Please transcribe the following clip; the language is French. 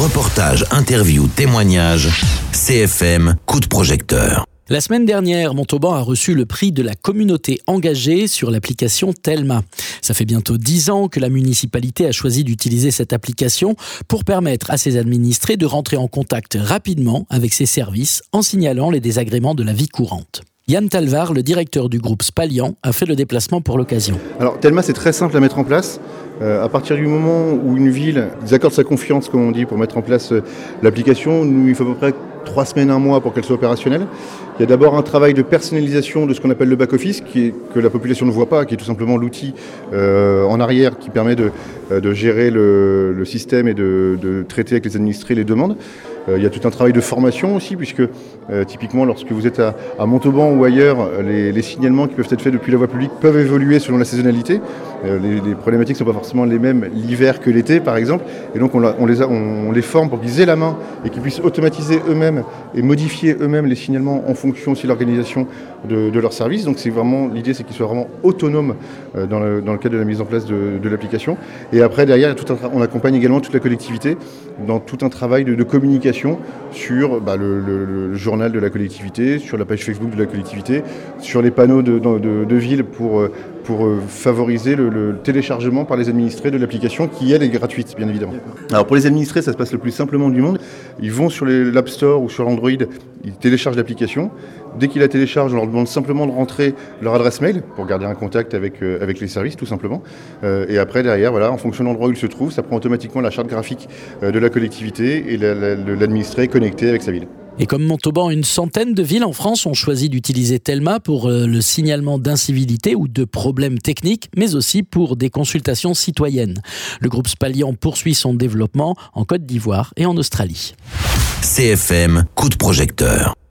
Reportages, interviews, témoignages, CFM, coup de projecteur. La semaine dernière, Montauban a reçu le prix de la communauté engagée sur l'application Telma. Ça fait bientôt 10 ans que la municipalité a choisi d'utiliser cette application pour permettre à ses administrés de rentrer en contact rapidement avec ses services en signalant les désagréments de la vie courante. Yann Talvar, le directeur du groupe Spalian, a fait le déplacement pour l'occasion. Alors Telma, c'est très simple à mettre en place. À partir du moment où une ville accorde sa confiance, comme on dit, pour mettre en place l'application, nous, il faut à peu près 3 semaines, 1 mois pour qu'elle soit opérationnelle. Il y a d'abord un travail de personnalisation de ce qu'on appelle le back-office, que la population ne voit pas, qui est tout simplement l'outil en arrière qui permet de gérer le système et de traiter avec les administrés les demandes. Il y a tout un travail de formation aussi, puisque typiquement lorsque vous êtes à Montauban ou ailleurs, les signalements qui peuvent être faits depuis la voie publique peuvent évoluer selon la saisonnalité. Les problématiques ne sont pas forcément les mêmes l'hiver que l'été, par exemple. Et donc on les forme pour qu'ils aient la main et qu'ils puissent automatiser eux-mêmes et modifier eux-mêmes les signalements en fonction aussi de l'organisation de leur service. Donc l'idée, c'est qu'ils soient vraiment autonomes dans le cadre de la mise en place de l'application. Et après, derrière, on accompagne également toute la collectivité dans tout un travail de communication sur le journal de la collectivité, sur la page Facebook de la collectivité, sur les panneaux de ville pour favoriser le téléchargement par les administrés de l'application qui, elle, est gratuite, bien évidemment. Alors pour les administrés, ça se passe le plus simplement du monde. Ils vont sur l'App Store ou sur l'Android, ils téléchargent l'application. Dès qu'ils la téléchargent, on leur demande simplement de rentrer leur adresse mail pour garder un contact avec les services, tout simplement. Et après, derrière, en fonction de l'endroit où il se trouve, ça prend automatiquement la charte graphique de la collectivité et l'administré connecté avec sa ville. Et comme Montauban, une centaine de villes en France ont choisi d'utiliser Telma pour le signalement d'incivilité ou de problèmes techniques, mais aussi pour des consultations citoyennes. Le groupe Spalian poursuit son développement en Côte d'Ivoire et en Australie. CFM, coup de projecteur.